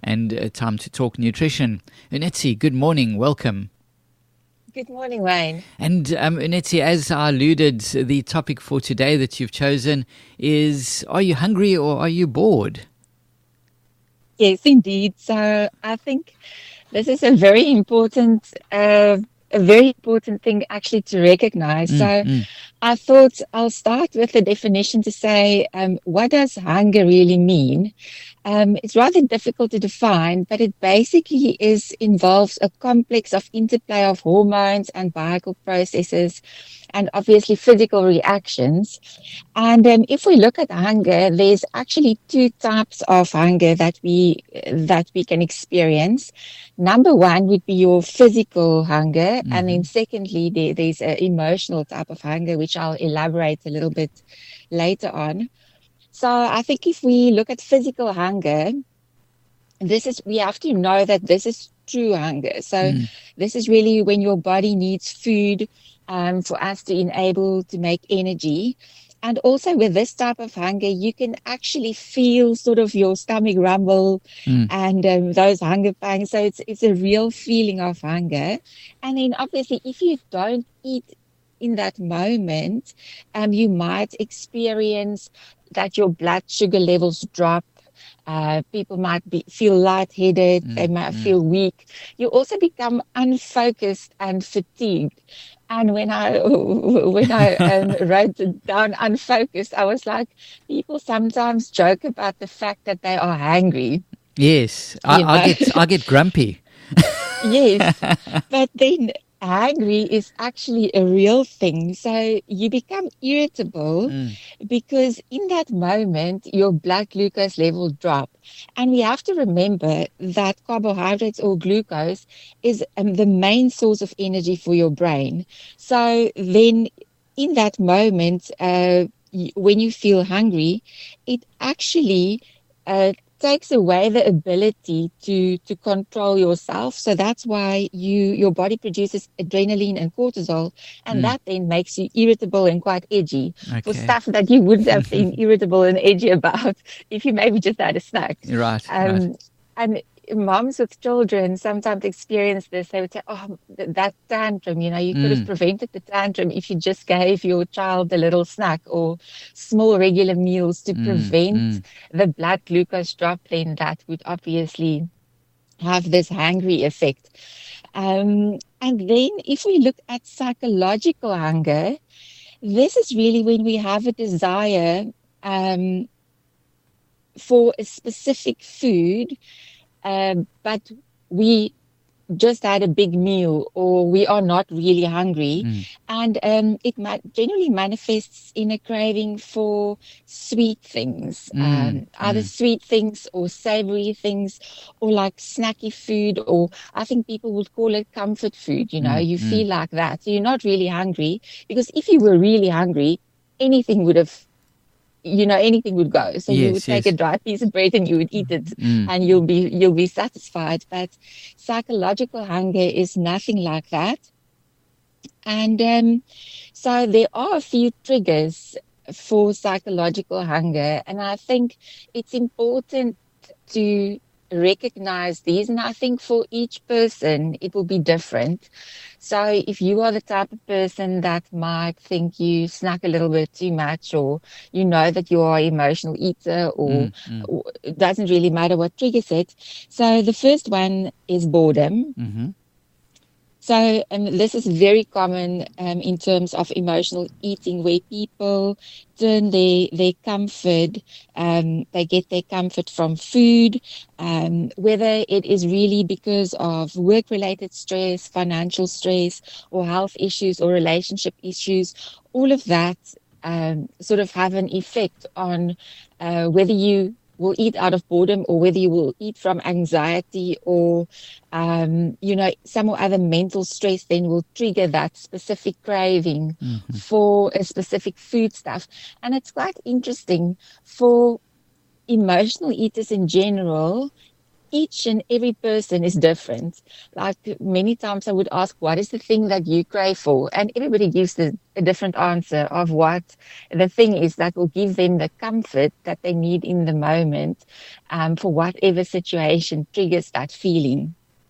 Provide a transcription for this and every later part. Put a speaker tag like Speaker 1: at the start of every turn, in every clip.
Speaker 1: and time to talk nutrition. Unetsi, good morning. Welcome.
Speaker 2: Good morning, Wayne.
Speaker 1: And Unetsi, as I alluded, the topic for today that you've chosen is, are you hungry or are you bored?
Speaker 2: Yes, indeed. So I think this is a very important thing actually to recognize. I thought I'll start with the definition to say, what does hunger really mean? It's rather difficult to define, but it basically involves a complex of interplay of hormones and biochemical processes and obviously physical reactions. And if we look at hunger, there's actually two types of hunger that we can experience. Number one would be your physical hunger, and then secondly, there's an emotional type of hunger, which I'll elaborate a little bit later on. So I think if we look at physical hunger, we have to know that this is true hunger. So this is really when your body needs food for us to enable to make energy. And also with this type of hunger, you can actually feel sort of your stomach rumble and those hunger pangs. So it's a real feeling of hunger. And then obviously if you don't eat in that moment, you might experience that your blood sugar levels drop. People might feel lightheaded. They might feel weak. You also become unfocused and fatigued. And when I wrote it down unfocused, I was like, people sometimes joke about the fact that they are hangry.
Speaker 1: Yes, I get grumpy.
Speaker 2: Yes, but then hungry is actually a real thing. So you become irritable because in that moment, your blood glucose level drop. And we have to remember that carbohydrates or glucose is the main source of energy for your brain. So then in that moment, when you feel hungry, it actually takes away the ability to control yourself. So that's why your body produces adrenaline and cortisol, and that then makes you irritable and quite edgy for stuff that you wouldn't have been irritable and edgy about if you maybe just had a snack.
Speaker 1: Right.
Speaker 2: And moms with children sometimes experience this. They would say, oh, that tantrum, you could have prevented the tantrum if you just gave your child a little snack or small regular meals to prevent the blood glucose drop. Then that would obviously have this hangry effect. And then if we look at psychological hunger, this is really when we have a desire for a specific food, but we just had a big meal or we are not really hungry. And it generally manifests in a craving for sweet things, either sweet things or savory things or like snacky food, or I think people would call it comfort food. You feel like that. So you're not really hungry, because if you were really hungry, anything would go. So you would take a dry piece of bread and you would eat it and you'll be satisfied. But psychological hunger is nothing like that. And so there are a few triggers for psychological hunger. And I think it's important to recognize these. And I think for each person, it will be different. So if you are the type of person that might think you snack a little bit too much, or you know that you are an emotional eater, or it doesn't really matter what triggers it. So the first one is boredom. So this is very common in terms of emotional eating, where people turn their comfort, they get their comfort from food, whether it is really because of work-related stress, financial stress, or health issues or relationship issues. All of that sort of have an effect on whether you will eat out of boredom or whether you will eat from anxiety, or some or other mental stress then will trigger that specific craving for a specific food stuff. And it's quite interesting for emotional eaters in general. each and every person is different. Like many times I would ask, what is the thing that you crave for? And everybody gives a different answer of what the thing is that will give them the comfort that they need in the moment, for whatever situation triggers that feeling.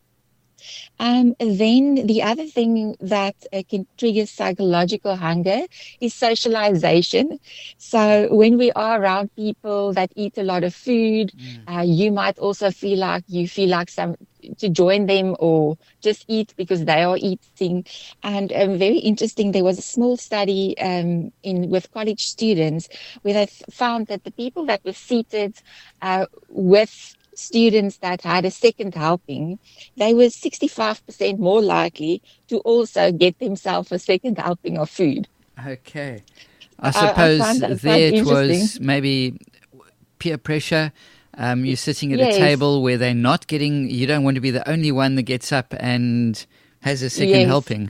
Speaker 2: Then the other thing that can trigger psychological hunger is socialization. So when we are around people that eat a lot of food, you might also feel like some to join them or just eat because they are eating. And very interesting, there was a small study in with college students where they found that the people that were seated with students that had a second helping, they were 65% more likely to also get themselves a second helping of food.
Speaker 1: Okay. I
Speaker 2: I
Speaker 1: suppose
Speaker 2: find that quite
Speaker 1: there it
Speaker 2: interesting.
Speaker 1: was maybe peer pressure. You're sitting at a
Speaker 2: Yes,
Speaker 1: table where they're not getting, you don't want to be the only one that gets up and has a second
Speaker 2: yes.
Speaker 1: helping.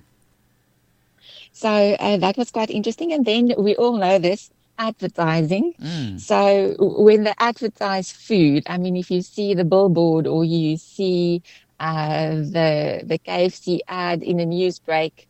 Speaker 2: So that was quite interesting. And then we all know this advertising. So when they advertise food, I mean, if you see the billboard or you see the KFC ad in a news break,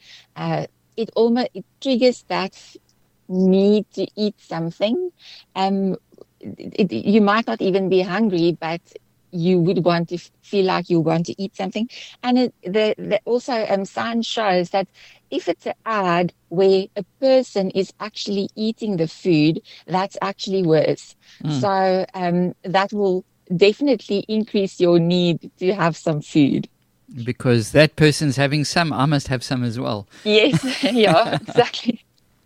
Speaker 2: it triggers that need to eat something. Um, you might not even be hungry, but you would want to feel like you want to eat something. And also science shows that if it's an ad where a person is actually eating the food, that's actually worse. So that will definitely increase your need to have some food.
Speaker 1: Because that person's having some, I must have some as well.
Speaker 2: Yes, yeah, exactly.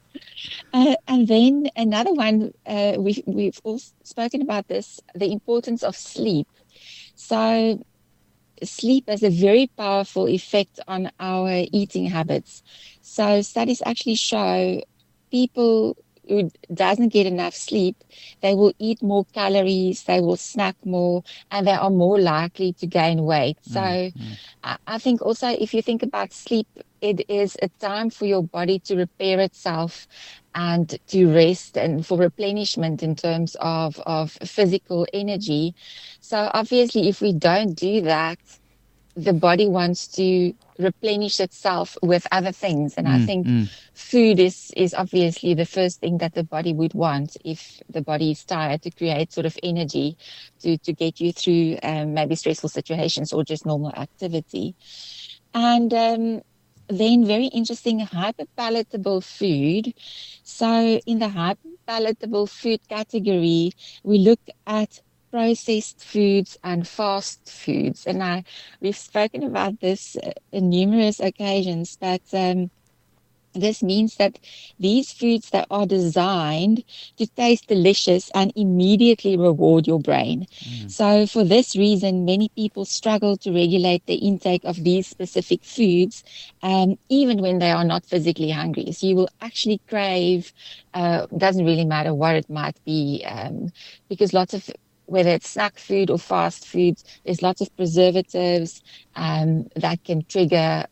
Speaker 2: And then another one, we've all spoken about this, the importance of sleep. So sleep has a very powerful effect on our eating habits. So studies actually show people who doesn't get enough sleep, they will eat more calories, they will snack more, and they are more likely to gain weight. So I think also if you think about sleep, it is a time for your body to repair itself and to rest and for replenishment in terms of physical energy. So obviously, if we don't do that, the body wants to replenish itself with other things. And I think food is obviously the first thing that the body would want if the body is tired, to create sort of energy to get you through maybe stressful situations or just normal activity. And then very interesting, hyperpalatable food. So in the hyperpalatable food category, we look at processed foods and fast foods. And we've spoken about this in numerous occasions, but this means that these foods that are designed to taste delicious and immediately reward your brain. So for this reason, many people struggle to regulate the intake of these specific foods, even when they are not physically hungry. So you will actually crave, doesn't really matter what it might be, because whether it's snack food or fast foods, there's lots of preservatives that can trigger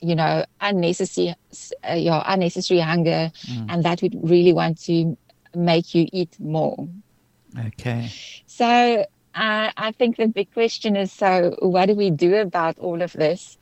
Speaker 2: unnecessary hunger, and that would really want to make you eat more.
Speaker 1: Okay.
Speaker 2: So I think the big question is, so what do we do about all of this?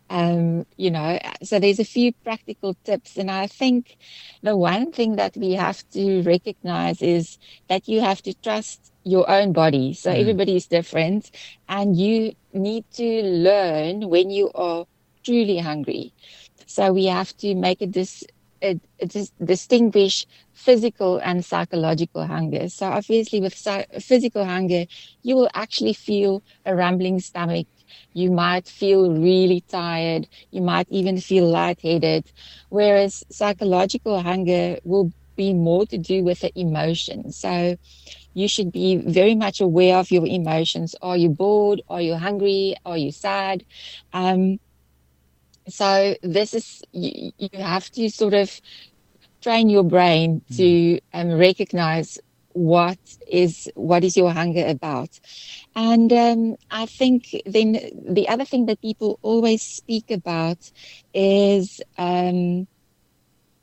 Speaker 2: So there's a few practical tips, and I think the one thing that we have to recognize is that you have to trust your own body. So everybody is different, and you need to learn when you are truly hungry. So we have to make distinguish physical and psychological hunger. So obviously with physical hunger, you will actually feel a rumbling stomach. You might feel really tired. You might even feel lightheaded. Whereas psychological hunger will be more to do with the emotions. So you should be very much aware of your emotions. Are you bored? Are you hungry? Are you sad? So you have to sort of train your brain to recognize what is your hunger about. And I think then the other thing that people always speak about is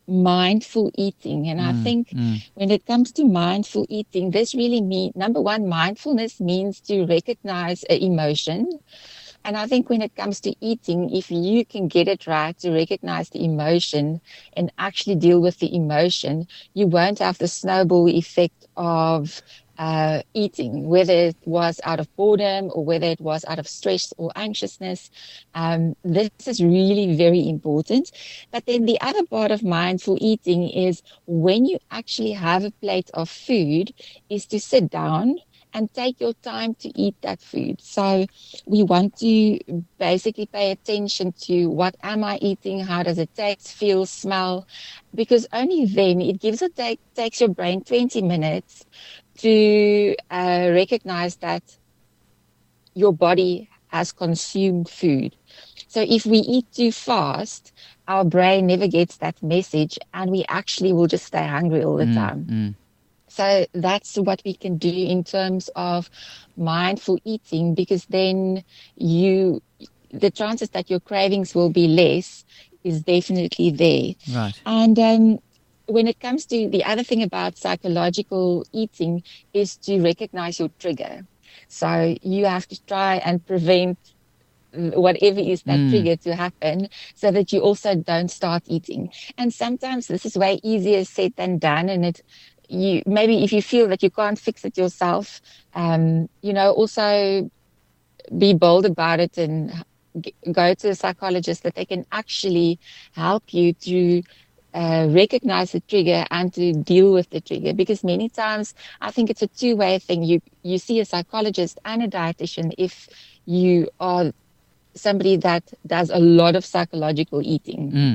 Speaker 2: mindful eating. And I think when it comes to mindful eating, this really means, number one, mindfulness means to recognize an emotion. And I think when it comes to eating, if you can get it right to recognize the emotion and actually deal with the emotion, you won't have the snowball effect of eating, whether it was out of boredom or whether it was out of stress or anxiousness. This is really very important. But then the other part of mindful eating is when you actually have a plate of food, is to sit down and take your time to eat that food. So we want to basically pay attention to what am I eating, how does it taste, feel, smell, because only then it takes your brain 20 minutes to recognize that your body has consumed food. So if we eat too fast, our brain never gets that message and we actually will just stay hungry all the time. So that's what we can do in terms of mindful eating, because then the chances that your cravings will be less is definitely there.
Speaker 1: Right.
Speaker 2: And when it comes to the other thing about psychological eating is to recognize your trigger. So you have to try and prevent whatever is that trigger to happen so that you also don't start eating. And sometimes this is way easier said than done, and maybe if you feel that you can't fix it yourself, also be bold about it and go to a psychologist that they can actually help you to recognize the trigger and to deal with the trigger. Because many times I think it's a two-way thing. You see a psychologist and a dietitian if you are somebody that does a lot of psychological eating.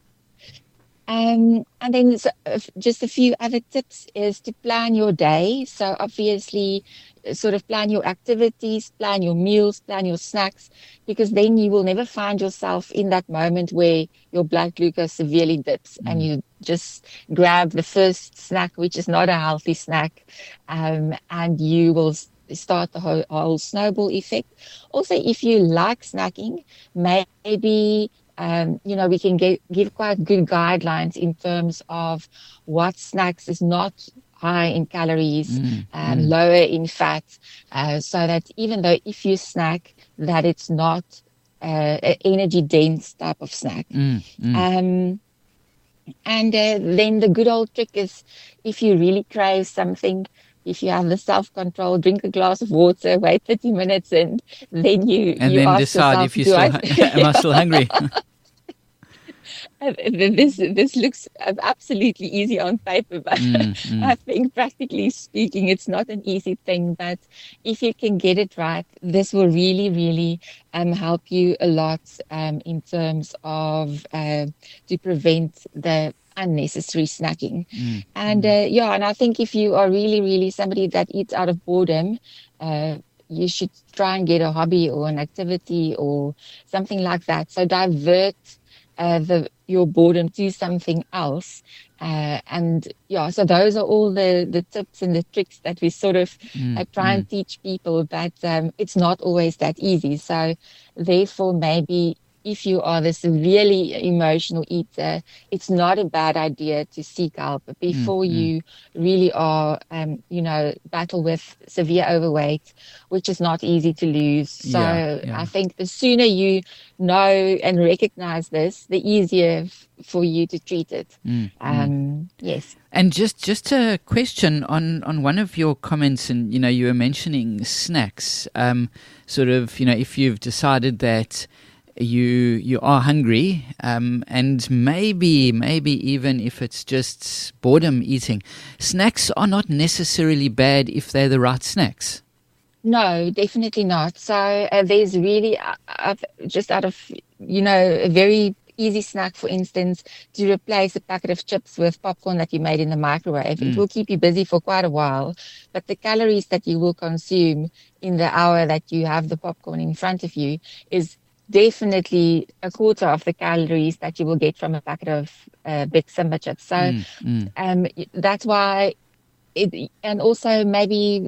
Speaker 2: And then just a few other tips is to plan your day. So obviously sort of plan your activities, plan your meals, plan your snacks, because then you will never find yourself in that moment where your blood glucose severely dips and you just grab the first snack, which is not a healthy snack, and you will start the whole snowball effect. Also, if you like snacking, maybe we can give quite good guidelines in terms of what snacks is not high in calories, lower in fat, so that even though if you snack, that it's not an energy dense type of snack. And then the good old trick is if you really crave something, if you have the self-control, drink a glass of water, wait 30 minutes, and then you
Speaker 1: then decide if you am I still hungry?
Speaker 2: This looks absolutely easy on paper, but I think practically speaking, it's not an easy thing. But if you can get it right, this will really, really help you a lot in terms of to prevent the unnecessary snacking. And and I think if you are really, really somebody that eats out of boredom, you should try and get a hobby or an activity or something like that. So divert your boredom to something else. So those are all the tips and the tricks that we sort of try and teach people, but it's not always that easy. So therefore, maybe if you are the severely emotional eater, it's not a bad idea to seek help before you really are, battle with severe overweight, which is not easy to lose. So I think the sooner you know and recognize this, the easier for you to treat it. Yes.
Speaker 1: And just a question on one of your comments, and you were mentioning snacks. If you've decided that you are hungry, and maybe even if it's just boredom eating, snacks are not necessarily bad if they're the right snacks.
Speaker 2: No, definitely not. So there's really just out of a very easy snack, for instance, to replace a packet of chips with popcorn that you made in the microwave. It will keep you busy for quite a while, but the calories that you will consume in the hour that you have the popcorn in front of you is definitely a quarter of the calories that you will get from a packet of Big Simba chips. So that's why and also maybe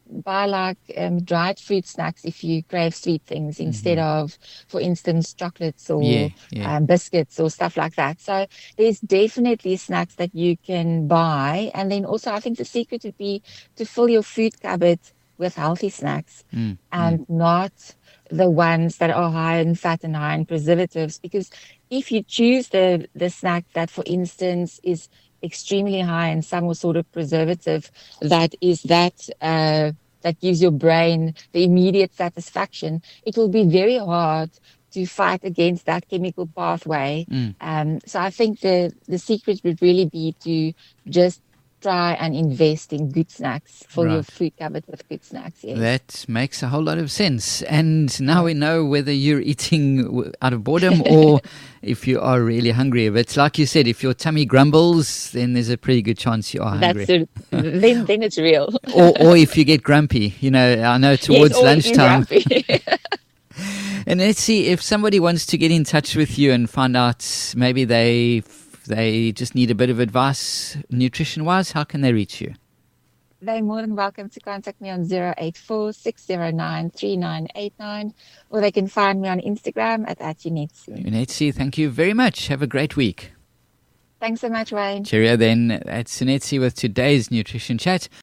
Speaker 2: buy like dried fruit snacks if you crave sweet things instead of, for instance, chocolates or biscuits or stuff like that. So there's definitely snacks that you can buy. And then also I think the secret would be to fill your food cupboard with healthy snacks and not the ones that are high in fat and high in preservatives. Because if you choose the snack that, for instance, is extremely high in some sort of preservative that gives your brain the immediate satisfaction, it will be very hard to fight against that chemical pathway. So I think the secret would really be to just try and invest in good snacks, fill your food cupboard with good snacks. Yes.
Speaker 1: That makes a whole lot of sense. And now we know whether you're eating out of boredom or if you are really hungry. But it's like you said, if your tummy grumbles, then there's a pretty good chance you are hungry.
Speaker 2: Then it's real.
Speaker 1: or if you get grumpy, I know towards lunchtime. And let's see, if somebody wants to get in touch with you and find out maybe they just need a bit of advice nutrition-wise, how can they reach you?
Speaker 2: They're more than welcome to contact me on 084-609-3989, or they can find me on Instagram at Junetsi.
Speaker 1: Junetsi, thank you very much. Have a great week.
Speaker 2: Thanks so much, Wayne.
Speaker 1: Cheerio then. That's Junetsi with today's Nutrition Chat.